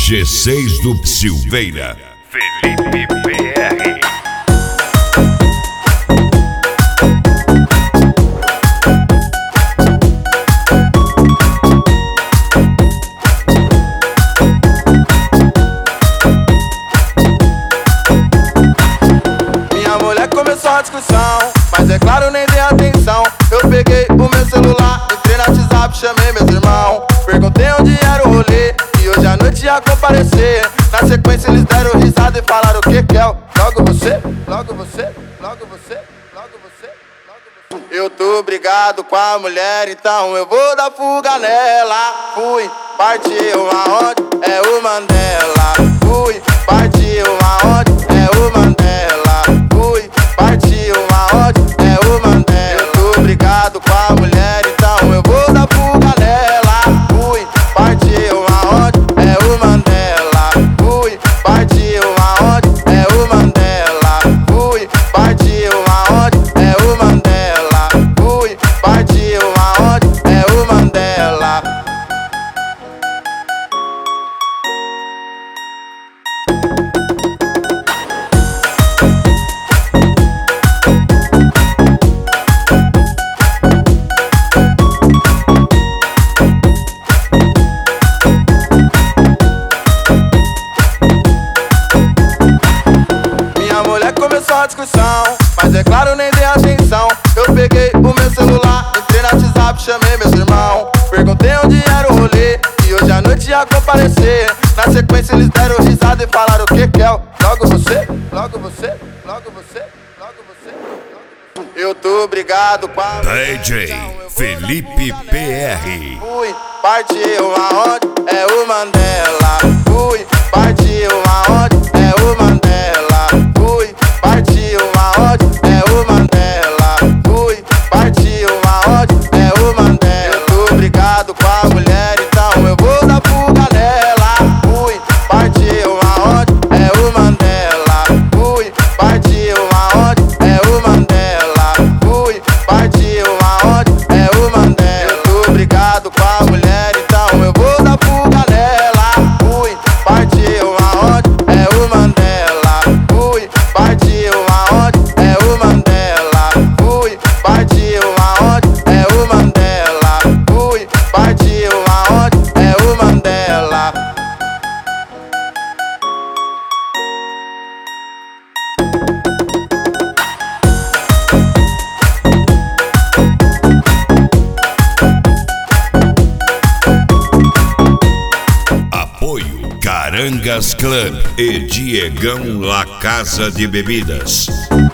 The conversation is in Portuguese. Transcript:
G6 do Silveira, Felipe PR. Minha mulher começou a discussão, mas é claro, nem dei atenção. Eu peguei o meu celular, entrei no WhatsApp, chamei meus irmãos. Perguntei onde era o rolê, e hoje à noite ia comparecer. Na sequência eles deram risada e falaram: o que que é? Logo você, logo você, logo você, logo você, logo você. Eu tô brigado com a mulher, então eu vou dar fuga nela. Fui, partiu aonde? É o Mandela. Fui, partiu aonde? É o Mandela. Fui, partiu aonde? É o Mandela. Eu tô brigado com a mulher, então eu vou dar fuga nela. Fui, partiu aonde? É o Mandela. Fui, partiu aonde? É o Mandela. Fui, partiu aonde? É o Mandela. Fui, partiu aonde? É o Mandela. Minha mulher começou a discussão, mas é claro, nem dei atenção. Eu peguei o meu celular, entrei no WhatsApp, chamei meus irmãos. Perguntei onde era o rolê, e hoje à noite ia comparecer. Na sequência eles deram risada e falaram: o que que é? Logo você, logo você, logo você, logo você, logo você. Eu tô brigado com a DJ Felipe PR. Fui, partiu aonde? É o Mandela. Fui, partiu aonde? É o Mandela. Fui, partiu aonde? É o Mandela. Fui, partiu aonde? É o Mandela. Eu tô brigado com a mulher, então eu vou dar fuga nela. Fui, partiu aonde? É o Mandela. Fui, partiu aonde? É o Mandela. Fui, partiu aonde? É o Mandela. Eu tô brigado com a mulher, então eu vou dar fuga nela. Fui, partiu aonde? É o Mandela. Fui, partiu aonde? É o Mandela. Fui, partiu aonde? É o Mandela. Fui, partiu aonde? É o Mandela. Apoio Carangas Club e Diegão La Casa de Bebidas.